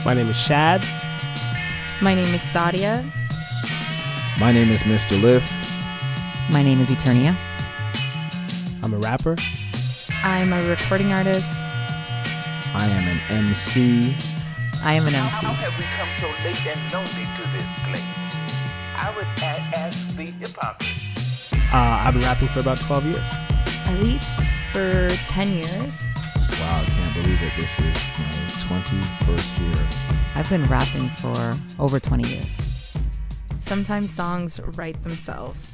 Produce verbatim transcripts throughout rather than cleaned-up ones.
My name is Shad. My name is Sadia. My name is Mister Liff. My name is Eternia. I'm a rapper. I'm a recording artist. I am an M C. I am an M C. How have we come so late and lonely to this place? I would a- ask the hypocrisy. Uh, I've been rapping for about twelve years. At least for ten years. Wow, I can't believe it. This is my twenty-first year. I've been rapping for over twenty years. Sometimes songs write themselves.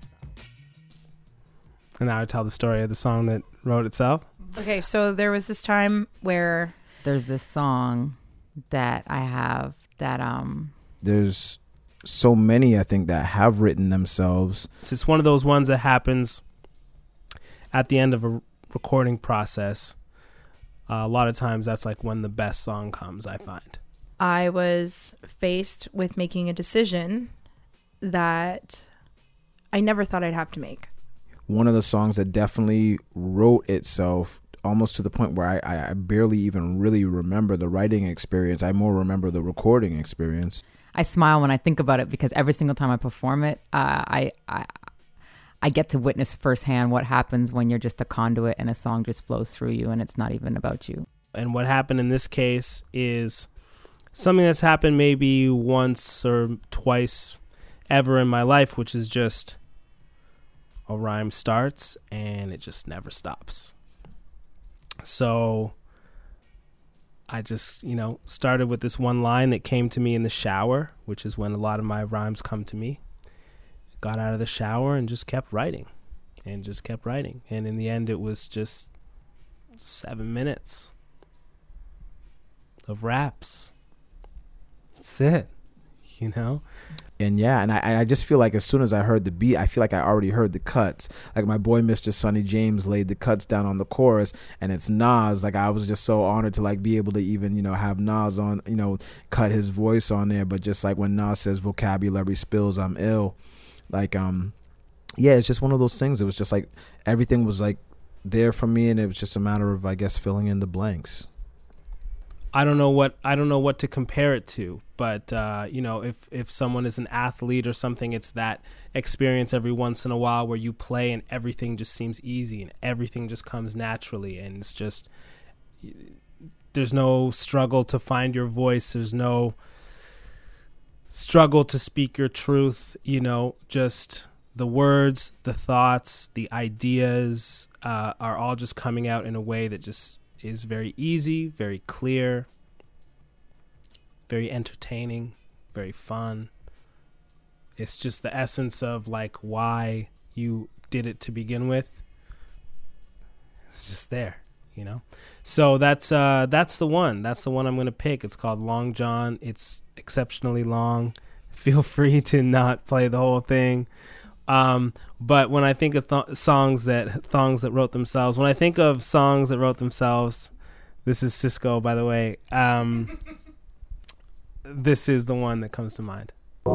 And now I tell the story of the song that wrote itself. Okay, so there was this time where There's this song that I have that um There's so many, I think, that have written themselves. It's one of those ones that happens at the end of a recording process. Uh, a lot of times that's like when the best song comes, I find. I was faced with making a decision that I never thought I'd have to make. One of the songs that definitely wrote itself almost to the point where I, I barely even really remember the writing experience. I more remember the recording experience. I smile when I think about it because every single time I perform it, uh, I, I I get to witness firsthand what happens when you're just a conduit and a song just flows through you and it's not even about you. And what happened in this case is something that's happened maybe once or twice ever in my life, which is just a rhyme starts and it just never stops. So I just, you know, started with this one line that came to me in the shower, which is when a lot of my rhymes come to me. Got out of the shower and just kept writing and just kept writing. And in the end, it was just seven minutes of raps. That's it, you know? And yeah, and I, I just feel like as soon as I heard the beat, I feel like I already heard the cuts. Like my boy, Mister Sonny James, laid the cuts down on the chorus, and it's Nas. Like I was just so honored to like be able to even, you know, have Nas on, you know, cut his voice on there. But just like when Nas says vocabulary spills, I'm ill. Like, um, yeah, it's just one of those things. It was just like everything was like there for me, and it was just a matter of, I guess, filling in the blanks. I don't know what I don't know what to compare it to, but uh, you know, if if someone is an athlete or something, it's that experience every once in a while where you play and everything just seems easy and everything just comes naturally, and it's just there's no struggle to find your voice, there's no struggle to speak your truth, you know, just the words, the thoughts, the ideas uh, are all just coming out in a way that just is very easy, very clear, very entertaining, very fun. It's just the essence of like why you did it to begin with. It's just there, you know? So that's uh, that's the one. That's the one I'm going to pick. It's called Long John. It's exceptionally long. Feel free to not play the whole thing. Um, but when I think of th- songs that songs that wrote themselves, when I think of songs that wrote themselves, this is Cisco, by the way. Um, this is the one that comes to mind.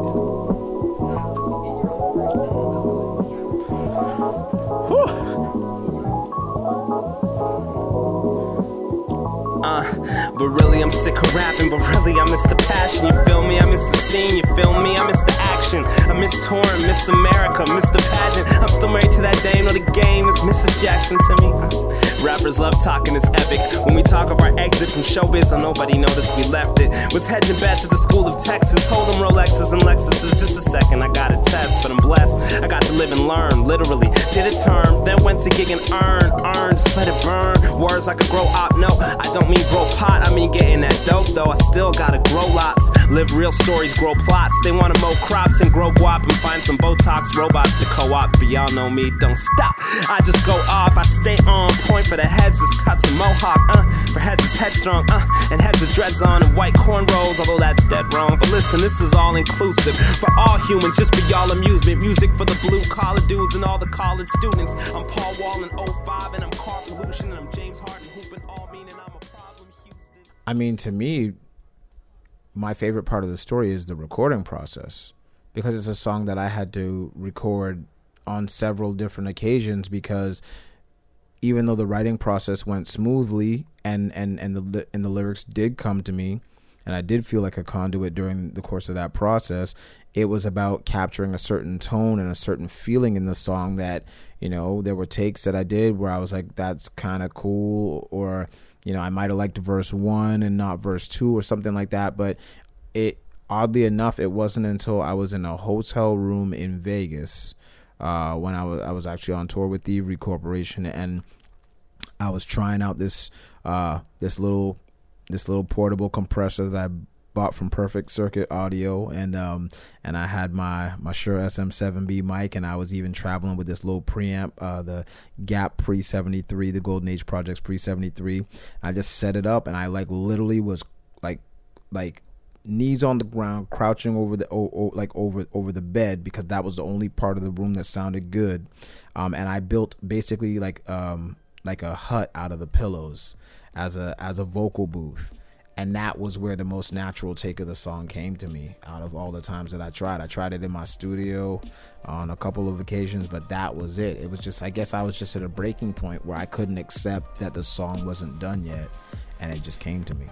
Uh, but really I'm sick of rapping, but really I miss the passion, you feel me? I miss the scene, you feel me? I miss the action, I miss touring, miss America, miss the pageant. I'm still married to that dame, or the game is Missus Jackson to me. Uh, rappers love talking, it's epic. When we talk of our exit from showbiz, and nobody noticed we left it. Was hedging bets at the School of Texas, holding Rolexes and Lexuses. Just a second, I got a test, but I'm blessed. I got to live and learn, literally. Did a term, then went to gig and earn, earn, just let it burn. Words I could grow up, no, I don't mean grow pot, I mean getting that dope though. I still gotta grow lots, live real stories, grow plots. They wanna mow crops and grow guap and find some Botox robots to co-op. But y'all know me, don't stop. I just go off, I stay on point. For the heads, it's cuts and mohawk, uh. For heads, it's headstrong, uh. And heads with dreads on and white cornrows, although that's dead wrong. But listen, this is all inclusive for all humans, just for y'all amusement. Music for the blue collar dudes and all the college students. I'm Paul Wall in oh five and I'm car pollution, and I'm James Harden hooping all meaning I'm a problem, Houston. I mean, to me, my favorite part of the story is the recording process, because it's a song that I had to record on several different occasions, because even though the writing process went smoothly and and and the and the lyrics did come to me, and I did feel like a conduit during the course of that process. It was about capturing a certain tone and a certain feeling in the song that, you know, there were takes that I did where I was like, that's kind of cool, or, you know, I might have liked verse one and not verse two or something like that. But it, oddly enough, it wasn't until I was in a hotel room in Vegas uh, when I was, I was actually on tour with Thievery Corporation, and I was trying out this uh, this little this little portable compressor that I bought from Perfect Circuit Audio, and um and I had my my Shure S M seven B mic, and I was even traveling with this little preamp, uh the Gap Pre seventy-three, the Golden Age Projects Pre seventy-three. I just set it up, and I like literally was like like knees on the ground, crouching over the o- o- like over over the bed, because that was the only part of the room that sounded good. Um and I built basically like um like a hut out of the pillows as a as a vocal booth. And that was where the most natural take of the song came to me out of all the times that I tried. I tried it in my studio on a couple of occasions, but that was it. It was just, I guess I was just at a breaking point where I couldn't accept that the song wasn't done yet, and it just came to me.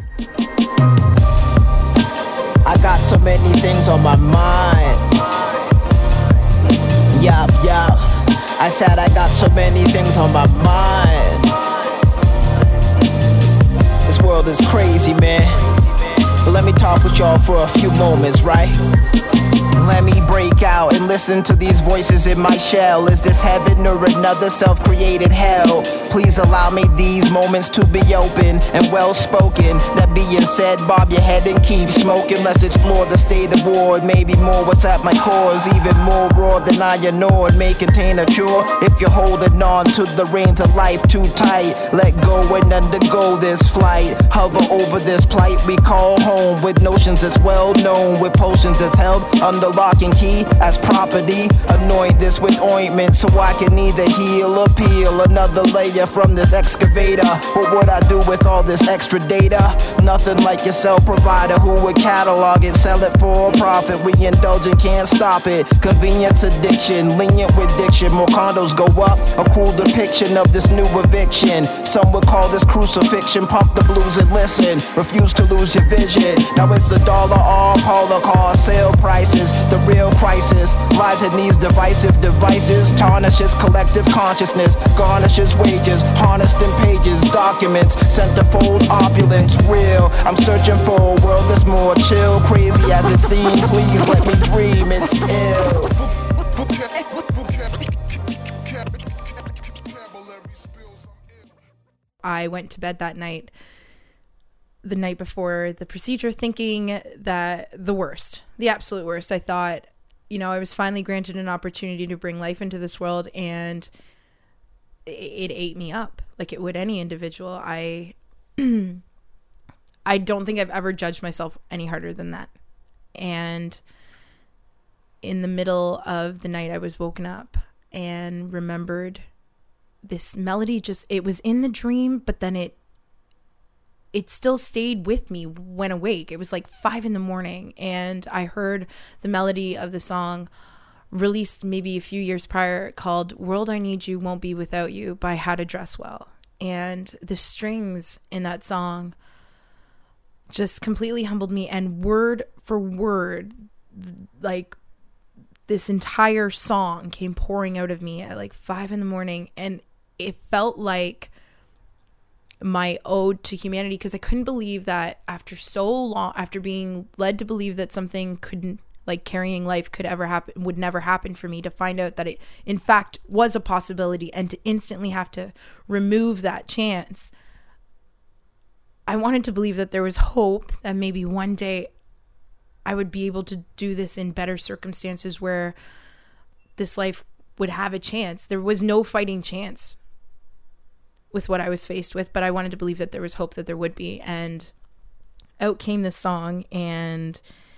I got so many things on my mind. Yup, yup. I said I got so many things on my mind. This world is crazy, man. But let me talk with y'all for a few moments, right? Let me break out and listen to these voices in my shell. Is this heaven or another self-created hell? Please allow me these moments to be open and well-spoken. That being said, bob your head and keep smoking. Let's explore the state of war. Maybe more what's at my core is even more raw than I know. It may contain a cure if you're holding on to the reins of life too tight. Let go and undergo this flight. Hover over this plight we call home, with notions that's well known, with potions that's held under lock and key as property. Anoint this with ointment so I can either heal or peel another layer from this excavator. What would I do with all this extra data? Nothing like your cell provider who would catalog it, sell it for a profit. We indulge and can't stop it. Convenience addiction, lenient with diction. More condos go up, a cruel depiction of this new eviction. Some would call this crucifixion. Pump the blues and listen, refuse to lose your vision. Now it's the dollar off holocaust, sale prices. The real crisis lies in these divisive devices. Tarnishes collective consciousness, garnishes wages, harnessed in pages, documents, centerfold opulence. Real, I'm searching for a world that's more chill, crazy as it seems. Please let me dream, it's ill. I went to bed that night, the night before the procedure, thinking that the worst, the absolute worst. I thought, you know, I was finally granted an opportunity to bring life into this world, and it, it ate me up like it would any individual. I, I don't think I've ever judged myself any harder than that. And in the middle of the night, I was woken up and remembered this melody. Just, it was in the dream, but then it, it still stayed with me when awake. It was like five in the morning, and I heard the melody of the song released maybe a few years prior called World I Need You Won't Be Without You by How to Dress Well. And the strings in that song just completely humbled me, and word for word, like this entire song came pouring out of me at like five in the morning, and it felt like my ode to humanity, because I couldn't believe that after so long, after being led to believe that something couldn't, like carrying life could ever happen, would never happen for me, to find out that it in fact was a possibility, and to instantly have to remove that chance. I wanted to believe that there was hope that maybe one day I would be able to do this in better circumstances where this life would have a chance. There was no fighting chance with what I was faced with, but I wanted to believe that there was hope that there would be. And out came this song, and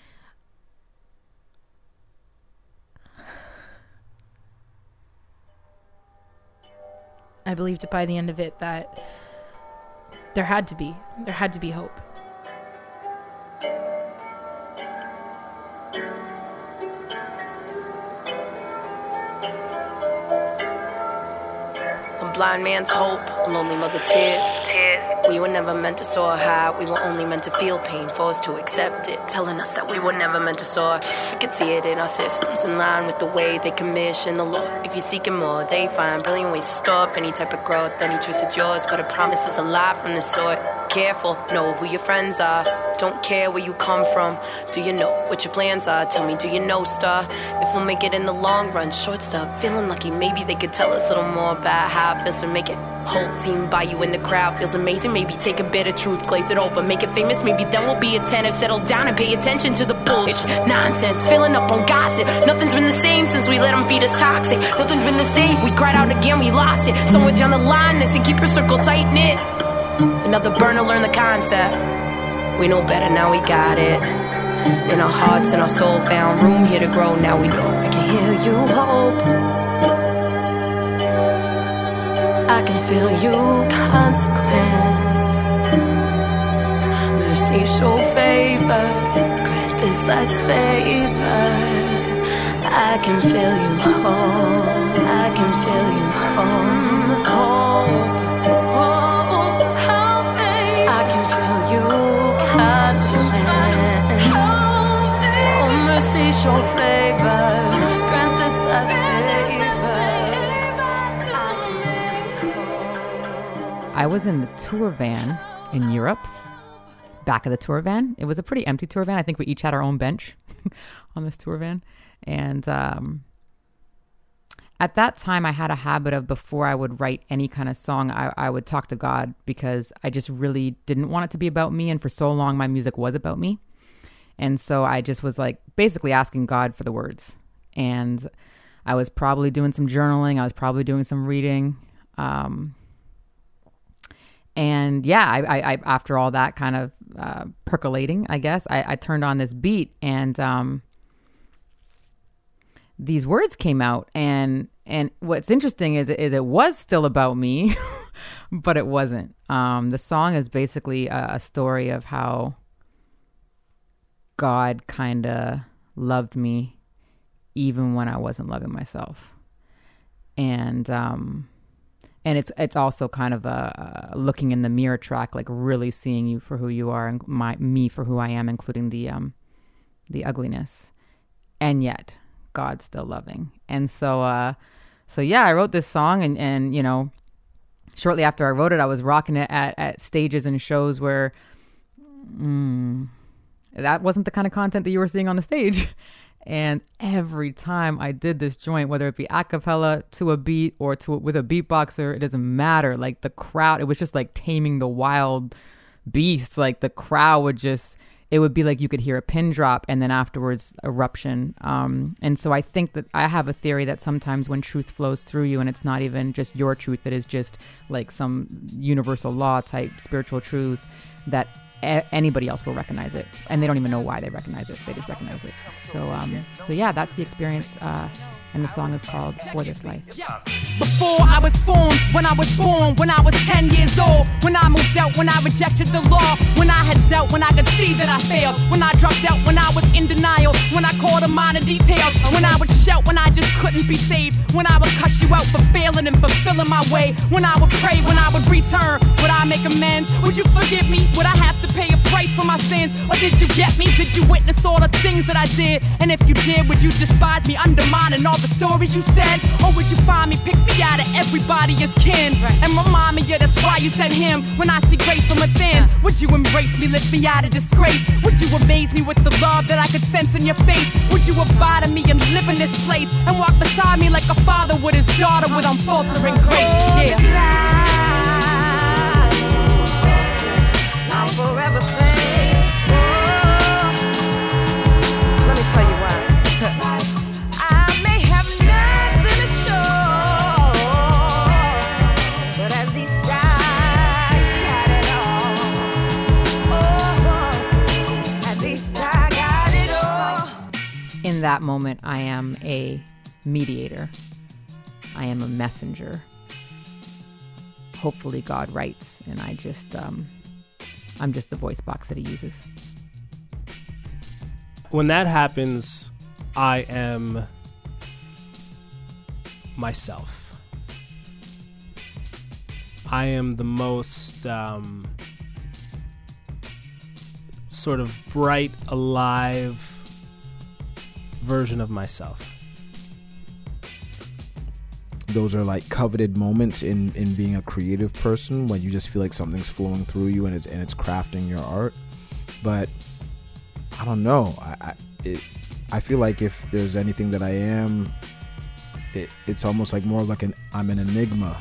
I believed it by the end of it that there had to be, there had to be hope. A blind man's hope, a lonely mother tears. We were never meant to soar high. We were only meant to feel pain, forced to accept it, telling us that we were never meant to soar. We could see it in our systems, in line with the way they commission the law. If you're seeking more, they find brilliant ways to stop any type of growth. Any choice is yours, but a promise is a lie from the sort. Careful, know who your friends are. Don't care where you come from. Do you know what your plans are? Tell me, do you know, star? If we'll make it in the long run, short stop. Feeling lucky, maybe they could tell us a little more about how it feels to make it. Whole team by you in the crowd feels amazing. Maybe take a bit of truth, glaze it over, make it famous. Maybe then we'll be attentive, settle down and pay attention to the bullshit nonsense. Filling up on gossip. Nothing's been the same since we let them feed us toxic. Nothing's been the same. We cried out again, we lost it. Somewhere down the line, they say keep your circle tight knit. Another burner, learn the concept. We know better, now we got it. In our hearts and our soul, found room here to grow. Now we know. I can hear you hope. I can feel you consequence. Mercy, show favor. Grant this as favor. I can feel you home. I can feel you home. Home. Mercy, show favor, grant this as favor. I was in the tour van in Europe, back of the tour van. It was a pretty empty tour van. I think we each had our own bench on this tour van. And um, at that time, I had a habit of, before I would write any kind of song, I, I would talk to God, because I just really didn't want it to be about me. And for so long, my music was about me. And so I just was like basically asking God for the words. And I was probably doing some journaling. I was probably doing some reading. Um, and yeah, I, I, I after all that kind of uh, percolating, I guess, I, I turned on this beat, and um, these words came out. And and what's interesting is, is it was still about me, but it wasn't. Um, the song is basically a, a story of how God kind of loved me even when I wasn't loving myself. And um, and it's it's also kind of a, a looking in the mirror track, like really seeing you for who you are, and my me for who I am, including the um the ugliness. And yet God's still loving. And so uh so yeah, I wrote this song, and and you know, shortly after I wrote it, I was rocking it at, at stages and shows where mm, that wasn't the kind of content that you were seeing on the stage. And every time I did this joint, whether it be a cappella to a beat or to with a beatboxer, it doesn't matter. Like the crowd, it was just like taming the wild beasts. Like the crowd would just, it would be like you could hear a pin drop, and then afterwards eruption. Um, and so I think that I have a theory that sometimes when truth flows through you, and it's not even just your truth, it is just like some universal law type spiritual truth, that anybody else will recognize it, and they don't even know why they recognize it. They just recognize it. So, um, so yeah, that's the experience. Uh, and the song is called For This Life. Before I was formed, when I was born, when I was ten years old, when I moved out, when I rejected the law, when I had doubt, when I could see that I failed, when I dropped out, when I was in denial, when I called the minor details, when I would shout, when I just couldn't be saved, when I would cuss you out for failing and fulfilling my way, when I would pray, when I would return, would I make amends? Would you forgive me? Would I have to pay a price for my sins? Or did you get me? Did you witness all the things that I did? And if you did, would you despise me, undermining all the stories you said? Or would you find me, pick me out of everybody as kin, and remind me, yeah, that's why you sent him? When I see grace from within, would you embrace me, lift me out of disgrace? Would you amaze me with the love that I could sense in your face? Would you abide in me and live in this place, and walk beside me like a father with his daughter with unfaltering grace? Yeah. Now forever things. Let me tell you why. In that moment, I am a mediator. I am a messenger. Hopefully God writes, and I just, um, I'm just the voice box that he uses. When that happens, I am myself. I am the most um, sort of bright, alive version of myself. Those are like coveted moments in, in being a creative person, when you just feel like something's flowing through you and it's and it's crafting your art. But I don't know. I I, it, I feel like if there's anything that I am, it, it's almost like more like an I'm an enigma.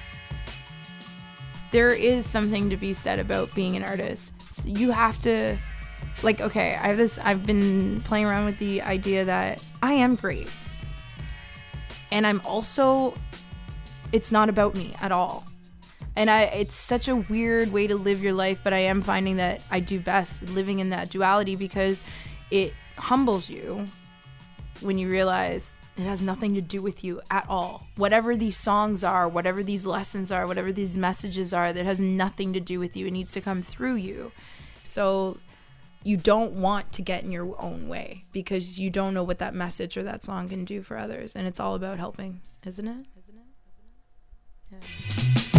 There is something to be said about being an artist. So you have to, like, okay, I have this. I've been playing around with the idea that I am great. And I'm also, it's not about me at all. And I, it's such a weird way to live your life, but I am finding that I do best living in that duality, because it humbles you when you realize it has nothing to do with you at all. Whatever these songs are, whatever these lessons are, whatever these messages are, that has nothing to do with you. It needs to come through you. So you don't want to get in your own way, because you don't know what that message or that song can do for others. And it's all about helping, isn't it? Isn't it? Isn't it? Yeah.